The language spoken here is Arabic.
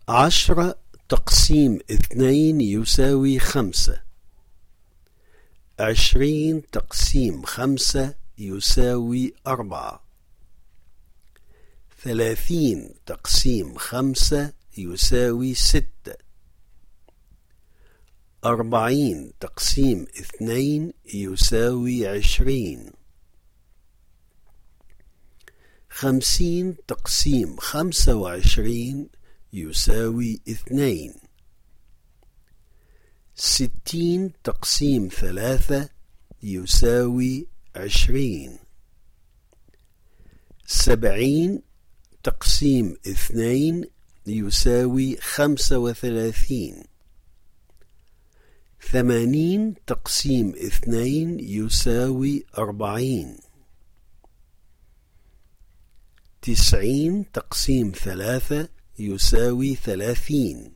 10 تقسيم 2 يساوي 5. 20 تقسيم 5 يساوي 4. 30 تقسيم 5 يساوي 6. 40 تقسيم 2 يساوي 20. 50 تقسيم 25 يساوي 2. 60 تقسيم 3 يساوي 20. 70 تقسيم 2 يساوي 35. 80 تقسيم 2 يساوي 40. 90 تقسيم 3 يساوي 30.